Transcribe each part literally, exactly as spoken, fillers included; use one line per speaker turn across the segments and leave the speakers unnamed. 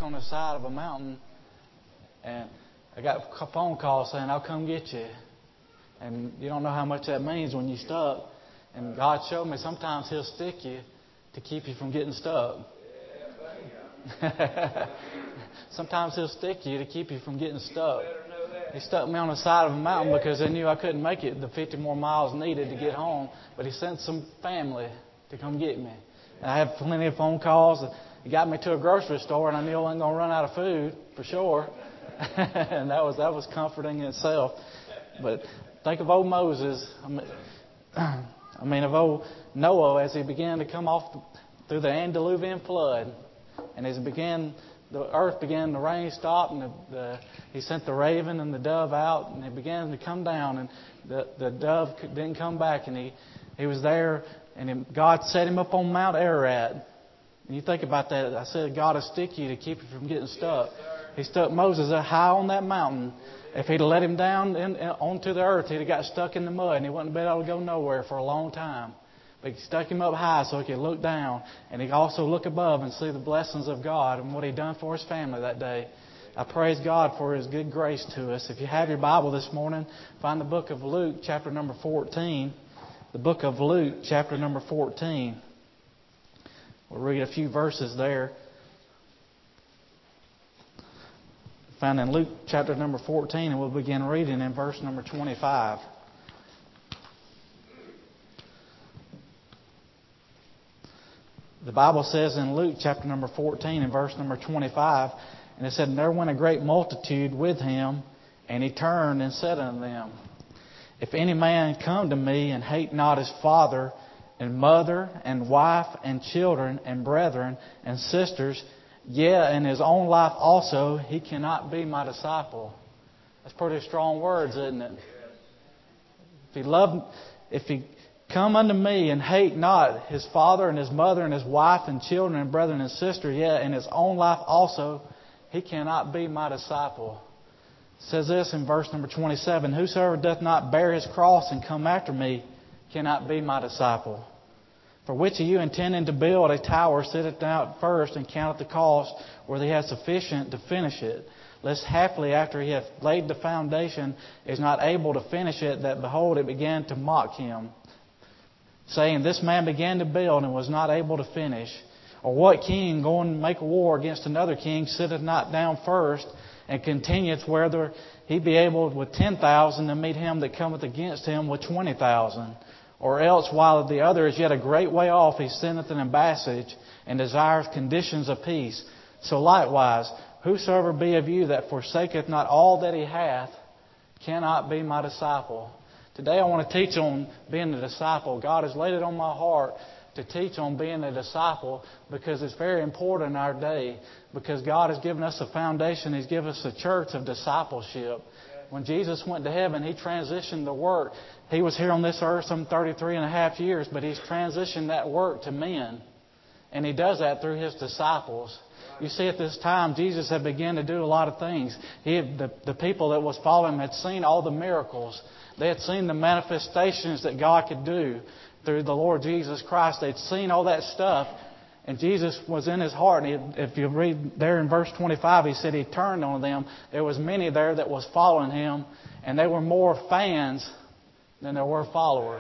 on the side of a mountain, and I got a phone call saying, I'll come get you. And you don't know how much that means when you're stuck. And God showed me sometimes He'll stick you to keep you from getting stuck. Sometimes He'll stick you to keep you from getting stuck. He stuck me on the side of a mountain because He knew I couldn't make it the fifty more miles needed to get home. But He sent some family to come get me. And I had plenty of phone calls. He got me to a grocery store, and I knew I wasn't going to run out of food for sure. And that was that was comforting in itself. But think of old Moses. I mean, I mean of old Noah as he began to come off the, through the antediluvian flood, and as he began, the earth began, the rain stopped, and the, the, he sent the raven and the dove out, and they began to come down, and the, the dove didn't come back, and he, he was there, and he, God set him up on Mount Ararat. And you think about that. I said God will stick you to keep you from getting stuck. He stuck Moses high on that mountain. If he'd have let him down in, in, onto the earth, he'd have got stuck in the mud, and he wouldn't have been able to go nowhere for a long time. But he stuck him up high so he could look down, and he could also look above and see the blessings of God and what He'd done for his family that day. I praise God for His good grace to us. If you have your Bible this morning, find the book of Luke, chapter number fourteen. The book of Luke, chapter number fourteen. We'll read a few verses there. Found in Luke chapter number fourteen, and we'll begin reading in verse number twenty-five. The Bible says in Luke chapter number fourteen and verse number twenty-five, and it said, And there went a great multitude with Him, and He turned and said unto them, If any man come to me and hate not his father and mother and wife and children and brethren and sisters, yea, and his own life also, he cannot be my disciple. That's pretty strong words, isn't it? If he love, if he come unto me and hate not his father and his mother and his wife and children and brethren and sisters, yea, and his own life also, he cannot be my disciple. It says this in verse number twenty-seven, Whosoever doth not bear his cross and come after me cannot be my disciple. For which of you intending to build a tower sitteth down first and counteth the cost, whether he hath sufficient to finish it? Lest haply after he hath laid the foundation is not able to finish it, that behold it began to mock him, saying, This man began to build and was not able to finish. Or what king going to make a war against another king sitteth not down first and continueth whether he be able with ten thousand to meet him that cometh against him with twenty thousand? Or else, while the other is yet a great way off, he sendeth an ambassage and desireth conditions of peace. So likewise, whosoever be of you that forsaketh not all that he hath cannot be my disciple. Today I want to teach on being a disciple. God has laid it on my heart to teach on being a disciple because it's very important in our day. Because God has given us a foundation. He's given us a church of discipleship. When Jesus went to heaven, He transitioned the work. He was here on this earth some thirty-three and a half years, but He's transitioned that work to men. And He does that through His disciples. You see, at this time, Jesus had begun to do a lot of things. He had, the, the people that was following Him had seen all the miracles. They had seen the manifestations that God could do through the Lord Jesus Christ. They'd seen all that stuff. And Jesus was in His heart. And he, if you read there in verse twenty-five, He said He turned on them. There was many there that was following Him. And they were more fans than there were followers.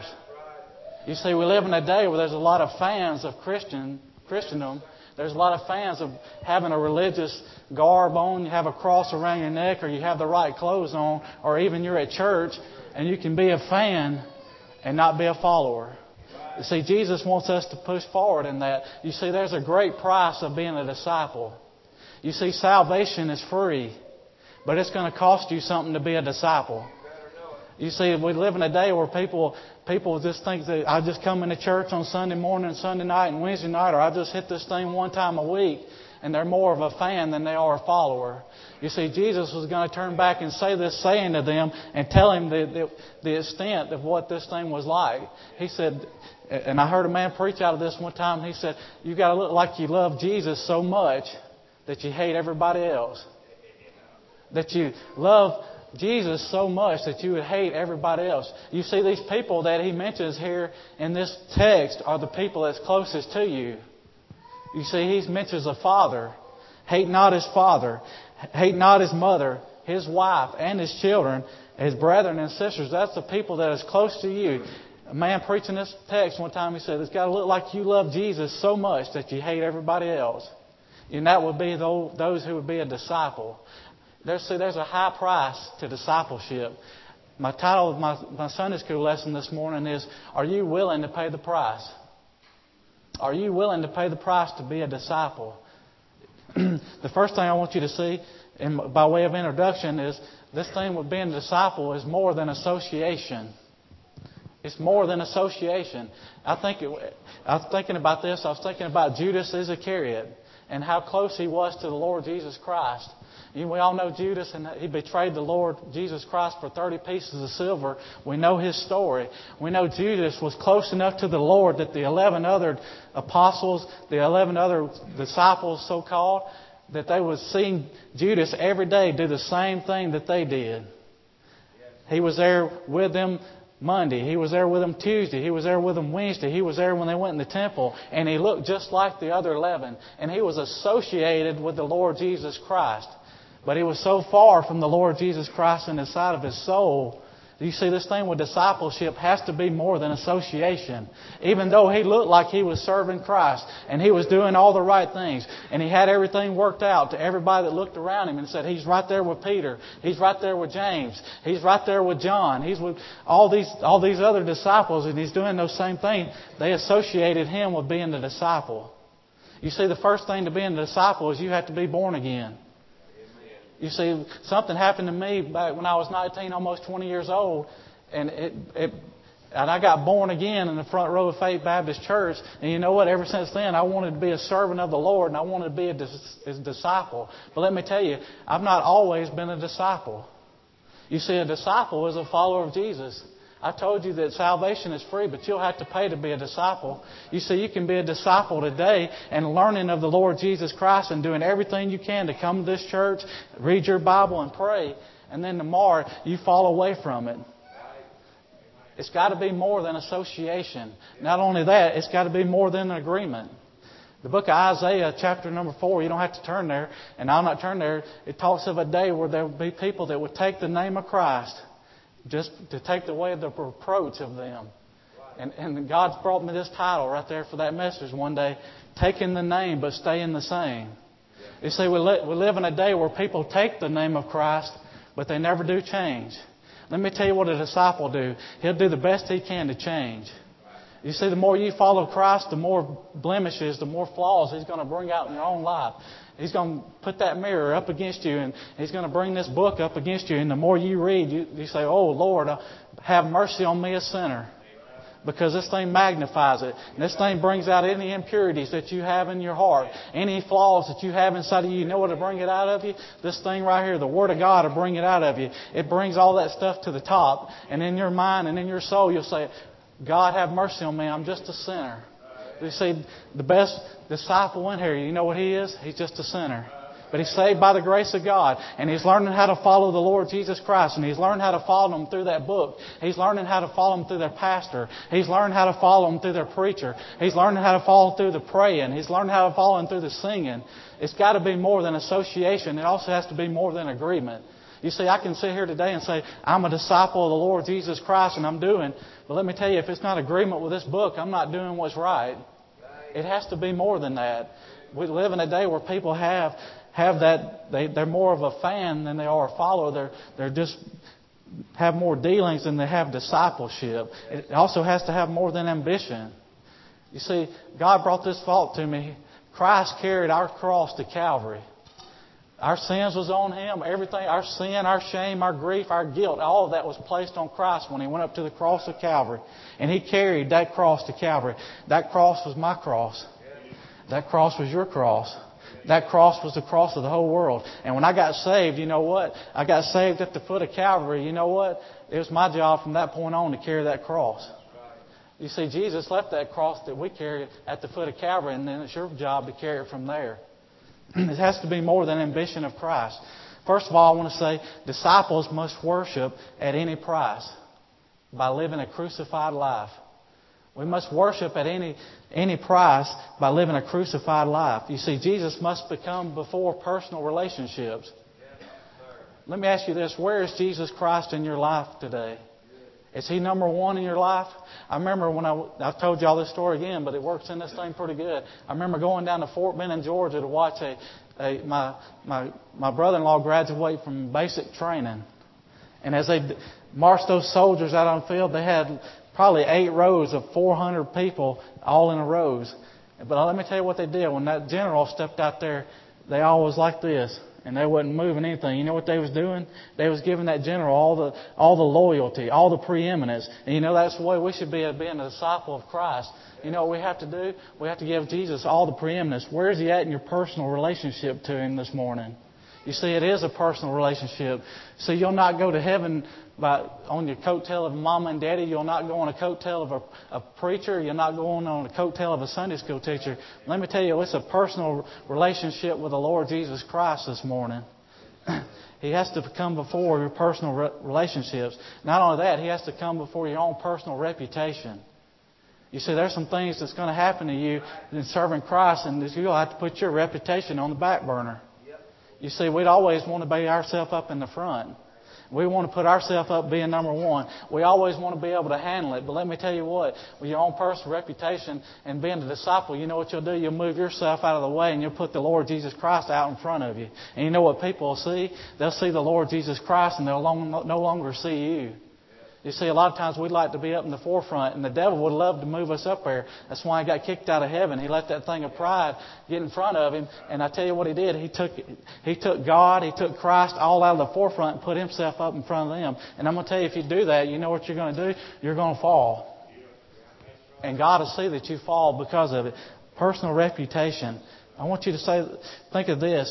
You see, we live in a day where there's a lot of fans of Christian Christendom. There's a lot of fans of having a religious garb on. You have a cross around your neck, or you have the right clothes on, or even you're at church and you can be a fan and not be a follower. You see, Jesus wants us to push forward in that. You see, there's a great price of being a disciple. You see, salvation is free, but it's going to cost you something to be a disciple. You see, we live in a day where people people just think that I just come into church on Sunday morning and Sunday night and Wednesday night, or I just hit this thing one time a week, and they're more of a fan than they are a follower. You see, Jesus was going to turn back and say this saying to them and tell him the, the, the extent of what this thing was like. He said, and I heard a man preach out of this one time, he said, you got to look like you love Jesus so much that you hate everybody else. That you love Jesus so much that you would hate everybody else. You see, these people that he mentions here in this text are the people that's closest to you. You see, he mentions a father. Hate not his father, hate not his mother, his wife, and his children, his brethren and sisters. That's the people that is close to you. A man preaching this text one time, he said, it's got to look like you love Jesus so much that you hate everybody else. And that would be those who would be a disciple. There's, see, there's a high price to discipleship. My title of my, my Sunday school lesson this morning is, are you willing to pay the price? Are you willing to pay the price to be a disciple? The first thing I want you to see, in, by way of introduction, is this thing with being a disciple is more than association. It's more than association. I think it, I was thinking about this. I was thinking about Judas Iscariot and how close he was to the Lord Jesus Christ. You know, we all know Judas, and he betrayed the Lord Jesus Christ for thirty pieces of silver. We know his story. We know Judas was close enough to the Lord that the eleven other apostles, the eleven other disciples, so-called, that they would see Judas every day do the same thing that they did. He was there with them Monday. He was there with them Tuesday. He was there with them Wednesday. He was there when they went in the temple. And he looked just like the other eleven. And he was associated with the Lord Jesus Christ. But he was so far from the Lord Jesus Christ in the sight of his soul. You see, this thing with discipleship has to be more than association. Even though he looked like he was serving Christ and he was doing all the right things and he had everything worked out to everybody that looked around him and said, he's right there with Peter. He's right there with James. He's right there with John. He's with all these, all these other disciples, and he's doing those same things. They associated him with being the disciple. You see, the first thing to being a disciple is you have to be born again. You see, something happened to me back when I was nineteen, almost twenty years old, and it, it, and I got born again in the front row of Faith Baptist Church. And you know what? Ever since then, I wanted to be a servant of the Lord, and I wanted to be a, dis, a disciple. But let me tell you, I've not always been a disciple. You see, a disciple is a follower of Jesus. I told you that salvation is free, but you'll have to pay to be a disciple. You see, you can be a disciple today and learning of the Lord Jesus Christ and doing everything you can to come to this church, read your Bible and pray, and then tomorrow you fall away from it. It's got to be more than association. Not only that, it's got to be more than an agreement. The book of Isaiah, chapter number four, you don't have to turn there, and I'll not turn there. It talks of a day where there will be people that would take the name of Christ just to take away the reproach of them. And, and God's brought me this title right there for that message one day, taking the name but staying the same. You see, we, li- we live in a day where people take the name of Christ, but they never do change. Let me tell you what a disciple do. He'll do the best he can to change. You see, the more you follow Christ, the more blemishes, the more flaws He's going to bring out in your own life. He's going to put that mirror up against you, and He's going to bring this book up against you. And the more you read, you, you say, oh, Lord, have mercy on me, a sinner. Because this thing magnifies it. And this thing brings out any impurities that you have in your heart. Any flaws that you have inside of you. You know what will bring it out of you? This thing right here, the Word of God will bring it out of you. It brings all that stuff to the top. And in your mind and in your soul, you'll say, God, have mercy on me. I'm just a sinner. You see, the best disciple in here, you know what he is? He's just a sinner. But he's saved by the grace of God. And he's learning how to follow the Lord Jesus Christ. And he's learned how to follow Him through that book. He's learning how to follow Him through their pastor. He's learned how to follow Him through their preacher. He's learning how to follow through the praying. He's learning how to follow Him through the singing. It's got to be more than association. It also has to be more than agreement. You see, I can sit here today and say, I'm a disciple of the Lord Jesus Christ and I'm doing. But let me tell you, if it's not agreement with this book, I'm not doing what's right. It has to be more than that. We live in a day where people have have that, they, they're more of a fan than they are a follower. They're, they're just have more dealings than they have discipleship. It also has to have more than ambition. You see, God brought this thought to me. Christ carried our cross to Calvary. Our sins was on Him. Everything, our sin, our shame, our grief, our guilt, all of that was placed on Christ when He went up to the cross of Calvary. And He carried that cross to Calvary. That cross was my cross. That cross was your cross. That cross was the cross of the whole world. And when I got saved, you know what? I got saved at the foot of Calvary. You know what? It was my job from that point on to carry that cross. You see, Jesus left that cross that we carry at the foot of Calvary, and then it's your job to carry it from there. It has to be more than ambition of Christ. First of all, I want to say disciples must worship at any price by living a crucified life. We must worship at any any price by living a crucified life. You see, Jesus must become before personal relationships. Let me ask you this. Where is Jesus Christ in your life today? Is He number one in your life? I remember when I, I've told you all this story again, but it works in this thing pretty good. I remember going down to Fort Benning, Georgia to watch a, a my, my, my brother-in-law graduate from basic training. And as they marched those soldiers out on the field, they had probably eight rows of four hundred people all in a rows. But let me tell you what they did. When that general stepped out there, they all was like this. And they wasn't moving anything. You know what they was doing? They was giving that general all the all the loyalty, all the preeminence. And you know that's the way we should be as being a disciple of Christ. You know what we have to do? We have to give Jesus all the preeminence. Where is He at in your personal relationship to Him this morning? You see, it is a personal relationship. So you'll not go to heaven by on your coattail of mama and daddy. You'll not go on a coattail of a, a preacher. You're not going on a coattail of a Sunday school teacher. Let me tell you, it's a personal relationship with the Lord Jesus Christ this morning. He has to come before your personal re- relationships. Not only that, He has to come before your own personal reputation. You see, there's some things that's going to happen to you in serving Christ, and you'll have to put your reputation on the back burner. You see, we'd always want to be ourselves up in the front. We want to put ourselves up being number one. We always want to be able to handle it. But let me tell you what, with your own personal reputation and being a disciple, you know what you'll do? You'll move yourself out of the way and you'll put the Lord Jesus Christ out in front of you. And you know what people will see? They'll see the Lord Jesus Christ and they'll long, no longer see you. You see, a lot of times we'd like to be up in the forefront, and the devil would love to move us up there. That's why he got kicked out of heaven. He let that thing of pride get in front of him. And I tell you what he did. He took he took God, he took Christ all out of the forefront and put himself up in front of them. And I'm going to tell you, if you do that, you know what you're going to do? You're going to fall. And God will see that you fall because of it. Personal reputation. I want you to say, think of this.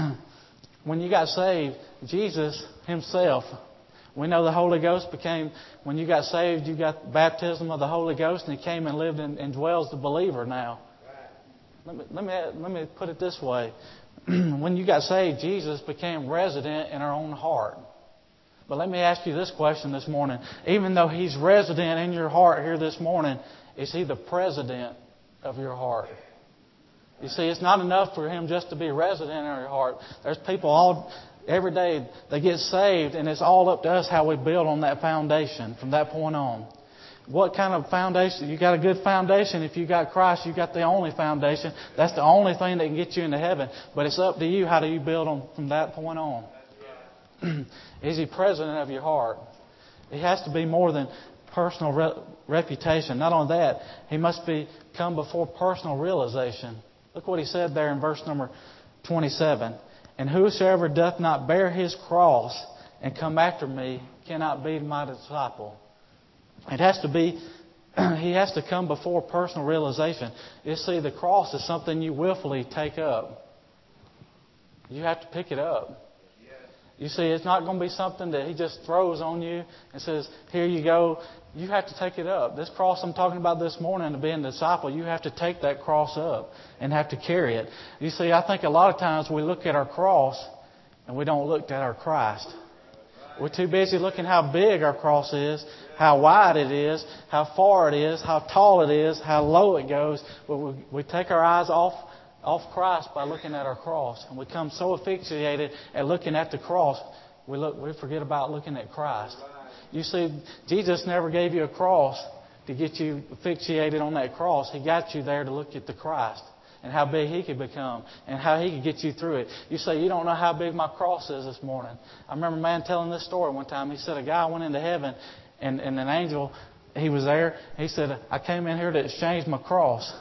When you got saved, Jesus Himself... We know the Holy Ghost became, when you got saved, you got baptism of the Holy Ghost, and He came and lived and, and dwells the believer now. Let me, let me, let me put it this way. When you got saved, Jesus became resident in our own heart. But let me ask you this question this morning. Even though He's resident in your heart here this morning, is He the president of your heart? You see, it's not enough for Him just to be resident in your heart. There's people all... Every day they get saved, and it's all up to us how we build on that foundation from that point on. What kind of foundation? You got a good foundation. If you got Christ, you got the only foundation. That's the only thing that can get you into heaven. But it's up to you. How do you build on from that point on? Is He president of your heart? It has to be more than personal re- reputation. Not only that, He must be come before personal realization. Look what He said there in verse number twenty-seven. And whosoever doth not bear his cross and come after me cannot be my disciple. It has to be, he has to come before personal realization. You see, the cross is something you willfully take up. You have to pick it up. You see, it's not going to be something that He just throws on you and says, here you go. You have to take it up. This cross I'm talking about this morning, to being a disciple, you have to take that cross up and have to carry it. You see, I think a lot of times we look at our cross and we don't look at our Christ. We're too busy looking how big our cross is, how wide it is, how far it is, how tall it is, how low it goes. But we, we take our eyes off off Christ by looking at our cross. And we become so asphyxiated at looking at the cross, we look we forget about looking at Christ. You see, Jesus never gave you a cross to get you asphyxiated on that cross. He got you there to look at the Christ and how big He could become and how He could get you through it. You say, you don't know how big my cross is this morning. I remember a man telling this story one time. He said a guy went into heaven and, and an angel, he was there. He said, I came in here to exchange my cross.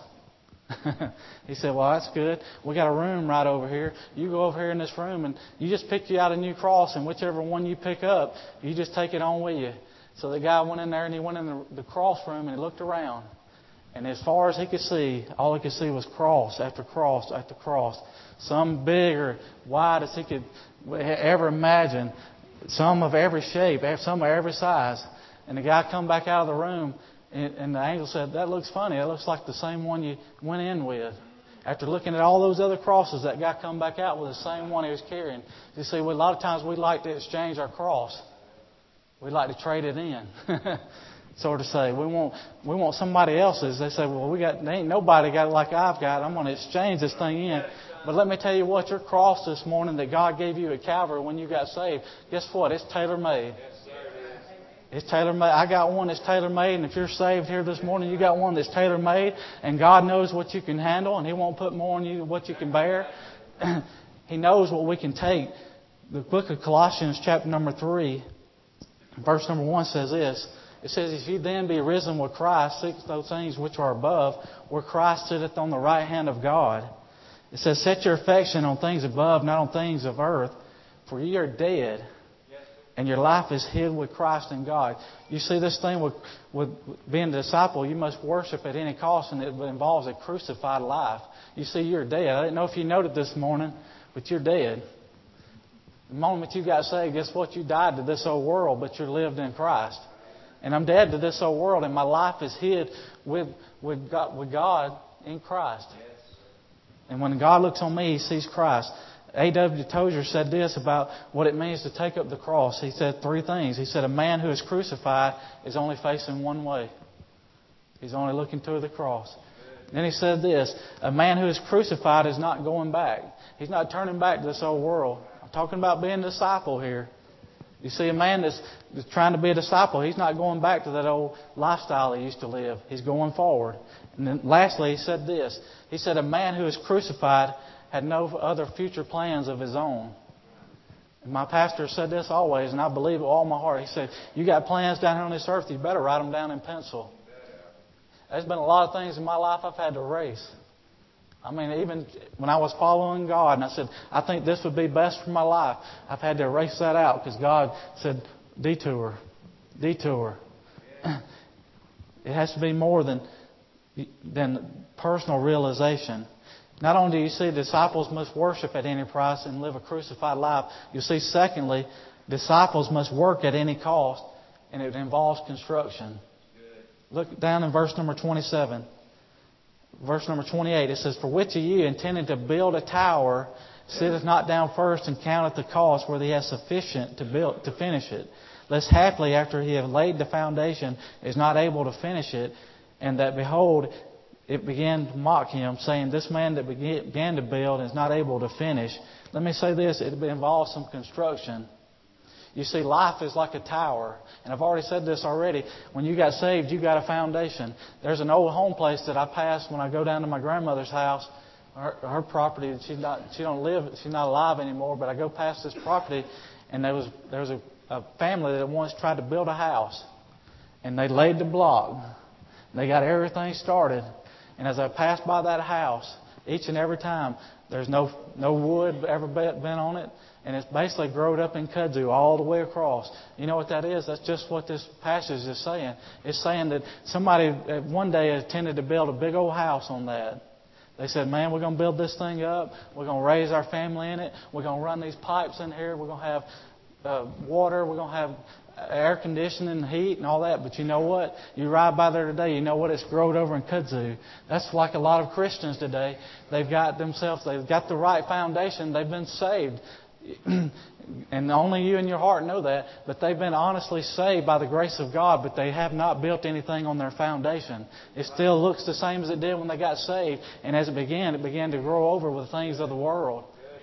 He said, well, that's good. We got a room right over here. You go over here in this room and you just pick you out a new cross, and whichever one you pick up, you just take it on with you. So the guy went in there and he went in the, the cross room and he looked around. And as far as he could see, all he could see was cross after cross after cross. Some big or wide as he could ever imagine. Some of every shape, some of every size. And the guy come back out of the room. And the angel said, that looks funny. That looks like the same one you went in with. After looking at all those other crosses, that guy come back out with the same one he was carrying. You see, well, a lot of times we like to exchange our cross. We like to trade it in. sort of say. We want we want somebody else's. They say, well, we got there ain't nobody got it like I've got. I'm going to exchange this thing in. But let me tell you what, your cross this morning that God gave you at Calvary when you got saved, guess what? It's tailor-made. It's tailor-made. I got one that's tailor-made, and if you're saved here this morning, you got one that's tailor-made, and God knows what you can handle, and He won't put more on you than what you can bear. He knows what we can take. The book of Colossians, chapter number three, verse number one says this. It says, if you then be risen with Christ, seek those things which are above, where Christ sitteth on the right hand of God. It says, set your affection on things above, not on things of earth, for ye are dead, and your life is hid with Christ in God. You see, this thing with, with being a disciple, you must worship at any cost, and it involves a crucified life. You see, you're dead. I didn't know if you noted this morning, but you're dead. The moment you got saved, guess what? You died to this old world, but you're lived in Christ. And I'm dead to this old world, and my life is hid with, with, God, with God in Christ. And when God looks on me, He sees Christ. A W Tozer said this about what it means to take up the cross. He said three things. He said, a man who is crucified is only facing one way. He's only looking to the cross. Then he said this, a man who is crucified is not going back. He's not turning back to this old world. I'm talking about being a disciple here. You see, a man that's, that's trying to be a disciple, he's not going back to that old lifestyle he used to live. He's going forward. And then lastly, he said this. He said, a man who is crucified had no other future plans of his own. And my pastor said this always, and I believe it with all my heart. He said, you got plans down here on this earth, you better write them down in pencil. There's been a lot of things in my life I've had to erase. I mean, even when I was following God, and I said, I think this would be best for my life, I've had to erase that out because God said, detour, detour. It has to be more than, than personal realization. Not only do you see disciples must worship at any price and live a crucified life, you see, secondly, disciples must work at any cost, and it involves construction. Look down in verse number twenty-seven. Verse number twenty-eight, it says, for which of you intending to build a tower sitteth not down first and counteth the cost whether he has sufficient to build to finish it, lest haply after he have laid the foundation is not able to finish it, and that behold, it began to mock him, saying, this man that began to build is not able to finish. Let me say this, it involves some construction. You see, life is like a tower. And I've already said this already. When you got saved, you got a foundation. There's an old home place that I pass when I go down to my grandmother's house. Her, her property, she's not, she don't live, she's not alive anymore, but I go past this property, and there was there was a, a family that once tried to build a house. And they laid the block. They got everything started. And as I passed by that house, each and every time, there's no no wood ever been on it. And it's basically growed up in kudzu all the way across. You know what that is? That's just what this passage is saying. It's saying that somebody one day intended to build a big old house on that. They said, man, we're going to build this thing up. We're going to raise our family in it. We're going to run these pipes in here. We're going to have uh, water. We're going to have air conditioning and heat and all that. But you know what? You ride by there today, you know what? It's growed over in kudzu. That's like a lot of Christians today. They've got themselves, they've got the right foundation. They've been saved. And only you in your heart know that. But they've been honestly saved by the grace of God, but they have not built anything on their foundation. It still looks the same as it did when they got saved. And as it began, it began to grow over with things of the world.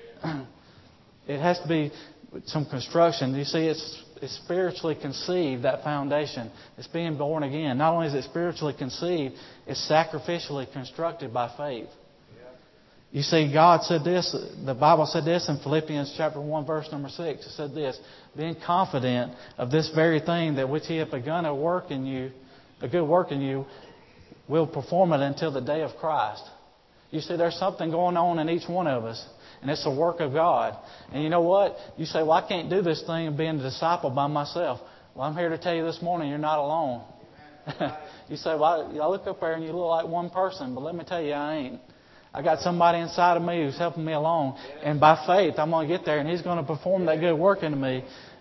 It has to be some construction. You see, it's, it's spiritually conceived, that foundation. It's being born again. Not only is it spiritually conceived, it's sacrificially constructed by faith. You see, God said this, the Bible said this in Philippians chapter one, verse number six. It said this, being confident of this very thing, that which He hath begun a work in you, a good work in you, will perform it until the day of Christ. You see, there's something going on in each one of us, and it's the work of God. And you know what? You say, well, I can't do this thing of being a disciple by myself. Well, I'm here to tell you this morning, you're not alone. You say, well, I look up there and you look like one person, but let me tell you, I ain't. I got somebody inside of me who's helping me along. And by faith, I'm going to get there, and He's going to perform that good work into me.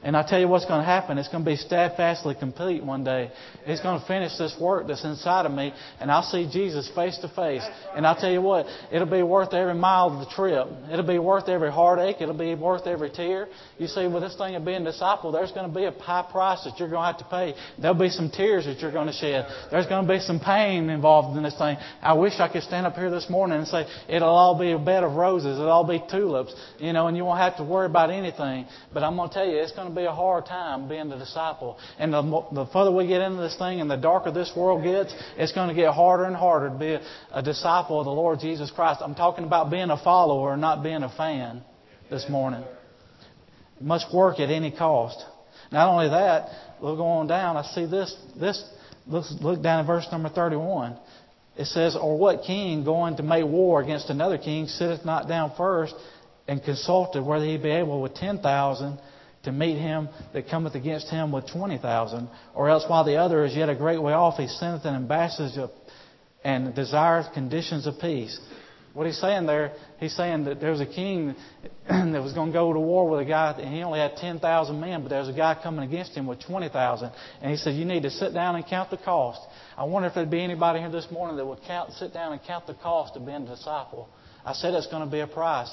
And I tell you what's going to happen. It's going to be steadfastly complete one day. It's going to finish this work that's inside of me, and I'll see Jesus face to face. And I'll tell you what, it'll be worth every mile of the trip. It'll be worth every heartache. It'll be worth every tear. You see, with this thing of being a disciple, there's going to be a high price that you're going to have to pay. There'll be some tears that you're going to shed. There's going to be some pain involved in this thing. I wish I could stand up here this morning and say, it'll all be a bed of roses. It'll all be tulips, you know, and you won't have to worry about anything. But I'm going to tell you, it's going to be a hard time being a disciple. And the, the further we get into this thing and the darker this world gets, it's going to get harder and harder to be a, a disciple of the Lord Jesus Christ. I'm talking about being a follower, not being a fan this morning. You must work at any cost. Not only that, we'll go on down. I see this. This let's look down at verse number thirty-one. It says, or what king going to make war against another king sitteth not down first and consulted whether he be able with ten thousand to meet him that cometh against him with twenty thousand, or else while the other is yet a great way off, he sendeth an ambassador and desireth conditions of peace. What he's saying there, he's saying that there's a king that was going to go to war with a guy, and he only had ten thousand men, but there's a guy coming against him with twenty thousand. And he said, you need to sit down and count the cost. I wonder if there'd be anybody here this morning that would count, sit down and count the cost of being a disciple. I said it's going to be a price.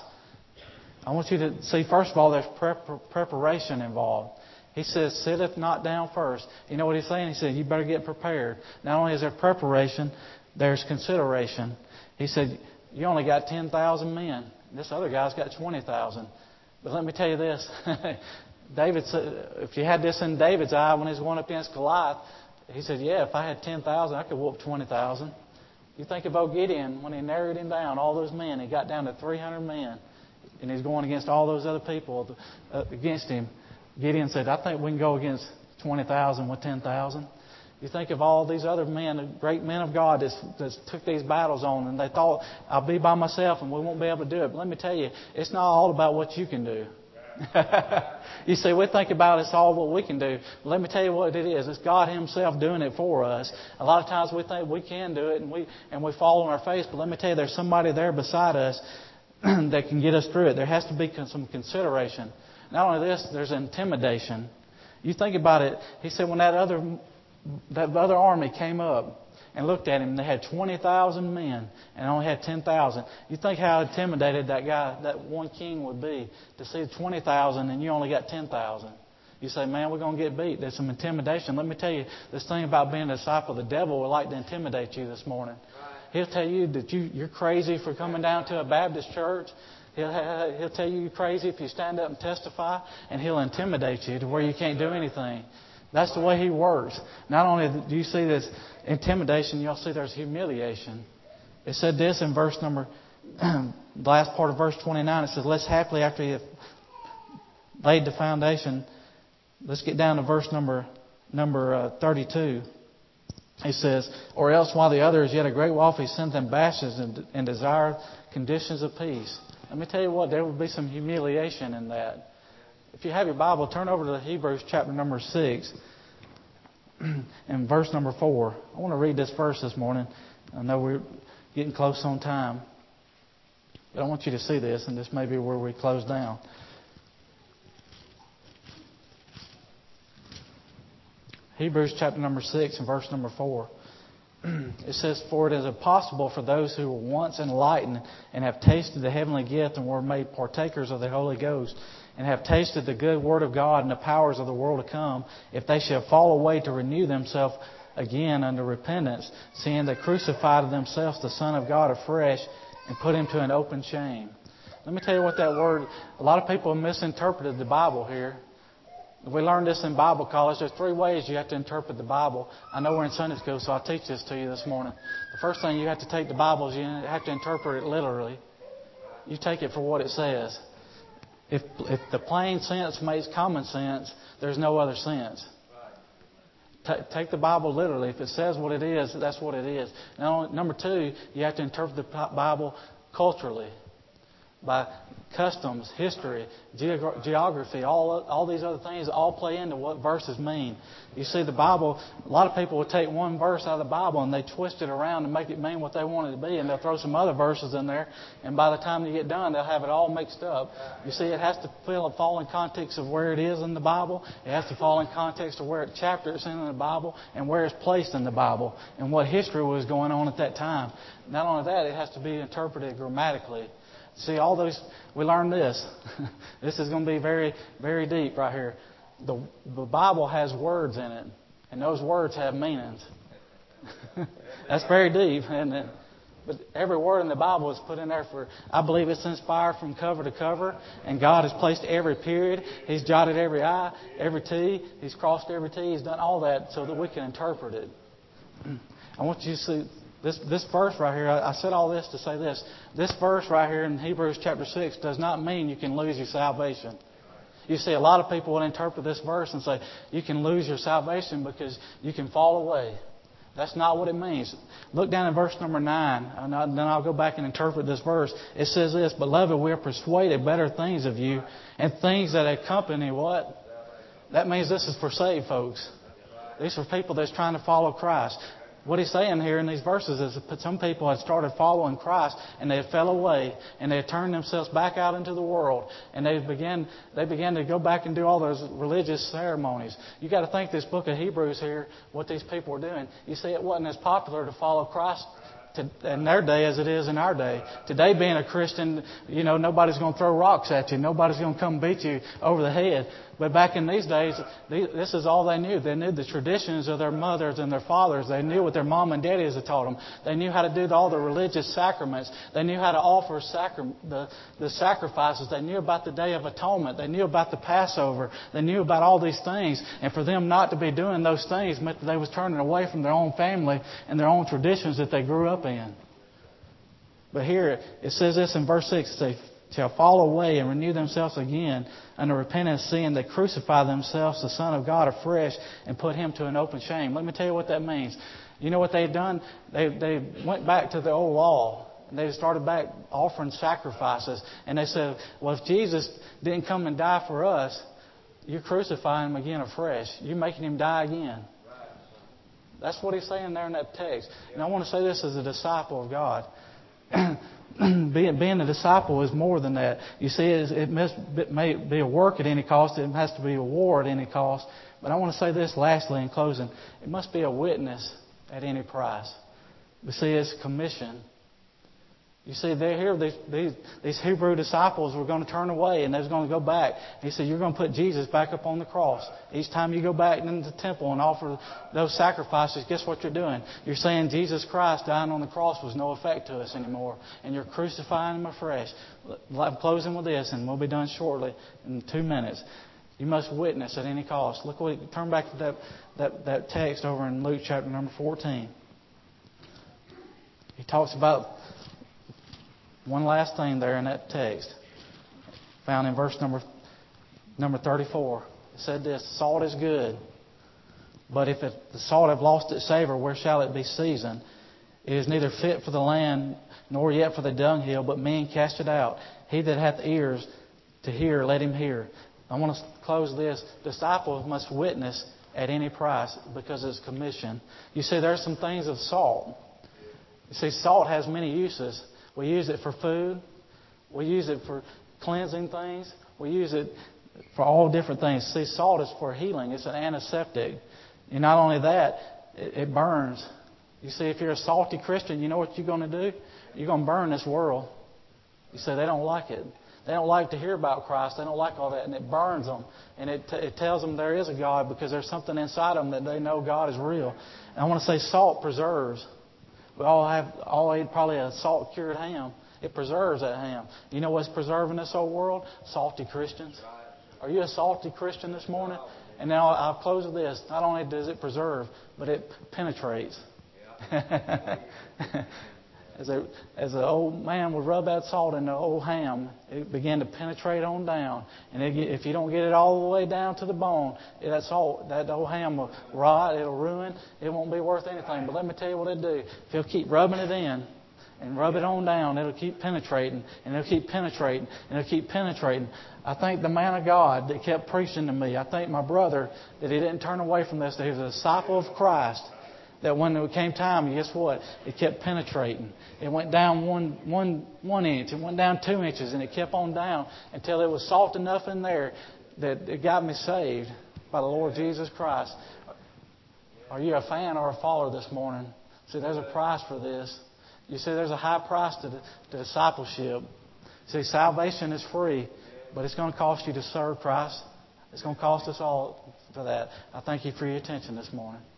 I want you to see, first of all, there's prep- preparation involved. He says, sitteth not down first. You know what he's saying? He said, you better get prepared. Not only is there preparation, there's consideration. He said, you only got ten thousand men. This other guy's got twenty thousand. But let me tell you this. David said, if you had this in David's eye when he was going up against Goliath, he said, yeah, if I had ten thousand, I could whoop twenty thousand. You think of Gideon, when he narrowed him down, all those men, he got down to three hundred men. And he's going against all those other people uh, against him. Gideon said, I think we can go against twenty thousand with ten thousand. You think of all these other men, great men of God that that took these battles on, and they thought, I'll be by myself and we won't be able to do it. But let me tell you, it's not all about what you can do. You see, we think about it's all what we can do. But let me tell you what it is. It's God Himself doing it for us. A lot of times we think we can do it and we and we fall on our face. But let me tell you, there's somebody there beside us that can get us through it. There has to be some consideration. Not only this, there's intimidation. You think about it. He said when that other that other army came up and looked at him, and they had twenty thousand men and only had ten thousand. You think how intimidated that guy, that one king would be to see twenty thousand and you only got ten thousand. You say, man, we're going to get beat. There's some intimidation. Let me tell you, this thing about being a disciple, the devil would like to intimidate you this morning. He'll tell you that you, you're crazy for coming down to a Baptist church. He'll, he'll tell you you're crazy if you stand up and testify, and he'll intimidate you to where you can't do anything. That's the way he works. Not only do you see this intimidation, you'll see there's humiliation. It said this in verse number, the last part of verse twenty-nine. It says, lest happily after you have laid the foundation, let's get down to verse number number uh, thirty-two. He says, or else while the other is yet a great while off, he sent ambassadors and, and desired conditions of peace. Let me tell you what, there will be some humiliation in that. If you have your Bible, turn over to Hebrews chapter number six and verse number four. I want to read this verse this morning. I know we're getting close on time, but I want you to see this, and this may be where we close down. Hebrews chapter number six and verse number four. It says, for it is impossible for those who were once enlightened and have tasted the heavenly gift and were made partakers of the Holy Ghost and have tasted the good word of God and the powers of the world to come, if they shall fall away, to renew themselves again unto repentance, seeing they crucified to themselves the Son of God afresh and put Him to an open shame. Let me tell you what that word, a lot of people have misinterpreted the Bible here. We learned this in Bible college. There's three ways you have to interpret the Bible. I know we're in Sunday school, so I'll teach this to you this morning. The first thing you have to take the Bible is you have to interpret it literally. You take it for what it says. If if the plain sense makes common sense, there's no other sense. T- take the Bible literally. If it says what it is, that's what it is. Now, number two, you have to interpret the Bible culturally. by customs, history, geog- geography, all all these other things all play into what verses mean. You see, the Bible, a lot of people will take one verse out of the Bible and they twist it around and make it mean what they want it to be, and they'll throw some other verses in there, and by the time you get done, they'll have it all mixed up. You see, it has to fall in context of where it is in the Bible. It has to fall in context of where chapter it's in in the Bible and where it's placed in the Bible and what history was going on at that time. Not only that, it has to be interpreted grammatically. See, all those, we learned this. This is going to be very, very deep right here. The, the Bible has words in it, and those words have meanings. That's very deep, isn't it? But every word in the Bible is put in there for, I believe it's inspired from cover to cover, and God has placed every period. He's jotted every I, every T. He's crossed every T. He's done all that so that we can interpret it. I want you to see this, this verse right here. I, I said all this to say this. This verse right here in Hebrews chapter six does not mean you can lose your salvation. You see, a lot of people will interpret this verse and say you can lose your salvation because you can fall away. That's not what it means. Look down at verse number nine, and then I'll go back and interpret this verse. It says this, Beloved, we are persuaded better things of you, and things that accompany what? That means this is for saved folks. These are people that's trying to follow Christ. What he's saying here in these verses is that some people had started following Christ and they fell away and they had turned themselves back out into the world and they began they began to go back and do all those religious ceremonies. You got to think this book of Hebrews here, what these people were doing. You see, it wasn't as popular to follow Christ to, in their day as it is in our day. Today, being a Christian, you know, nobody's going to throw rocks at you. Nobody's going to come beat you over the head. But back in these days, this is all they knew. They knew the traditions of their mothers and their fathers. They knew what their mom and daddies had taught them. They knew how to do all the religious sacraments. They knew how to offer sacram- the, the sacrifices. They knew about the Day of Atonement. They knew about the Passover. They knew about all these things. And for them not to be doing those things meant that they was turning away from their own family and their own traditions that they grew up in. But here it says this in verse six. They shall fall away and renew themselves again under repentance, seeing they crucify themselves, the Son of God, afresh, and put Him to an open shame. Let me tell you what that means. You know what they've done? They they went back to the old law. And they started back offering sacrifices. And they said, well, if Jesus didn't come and die for us, you're crucifying Him again afresh. You're making Him die again. That's what he's saying there in that text. And I want to say this as a disciple of God. being, being a disciple is more than that. You see, it, must, it may be a work at any cost. It has to be a war at any cost. But I want to say this lastly in closing. It must be a witness at any price. You see, it's a commission. You see, they're here. These, these, these Hebrew disciples were going to turn away and they was going to go back. He said, you're going to put Jesus back up on the cross. Each time you go back into the temple and offer those sacrifices, guess what you're doing? You're saying Jesus Christ dying on the cross was no effect to us anymore. And you're crucifying Him afresh. I'm closing with this and we'll be done shortly in two minutes. You must witness at any cost. Look what, turn back to that, that, that text over in Luke chapter number fourteen. He talks about one last thing there in that text, found in verse number number thirty-four. It said this, salt is good, but if it, the salt have lost its savor, where shall it be seasoned? It is neither fit for the land, nor yet for the dunghill, but men cast it out. He that hath ears to hear, let him hear. I want to close this. Disciples must witness at any price because it's commission. You see, there are some things of salt. You see, salt has many uses. We use it for food. We use it for cleansing things. We use it for all different things. See, salt is for healing. It's an antiseptic. And not only that, it, it burns. You see, if you're a salty Christian, you know what you're going to do? You're going to burn this world. You say they don't like it. They don't like to hear about Christ. They don't like all that. And it burns them. And it, t- it tells them there is a God because there's something inside them that they know God is real. And I want to say salt preserves. We all have all ate probably a salt cured ham. It preserves that ham. You know what's preserving this whole world? Salty Christians. Are you a salty Christian this morning? And now I'll close with this. Not only does it preserve, but it penetrates. as a as an old man would rub that salt in the old ham, it began to penetrate on down. And it, if you don't get it all the way down to the bone, that salt, that old ham will rot. It'll ruin. It won't be worth anything. But let me tell you what it'll do. If you'll keep rubbing it in, and rub it on down. It'll keep penetrating, and it'll keep penetrating, and it'll keep penetrating. I thank the man of God that kept preaching to me. I thank my brother that he didn't turn away from this, that he was a disciple of Christ, that when it came time, guess what? It kept penetrating. It went down one, one, one inch. It went down two inches, and it kept on down until it was soft enough in there that it got me saved by the Lord Jesus Christ. Are you a fan or a follower this morning? See, there's a price for this. You see, there's a high price to, to discipleship. See, salvation is free, but it's going to cost you to serve Christ. It's going to cost us all for that. I thank you for your attention this morning.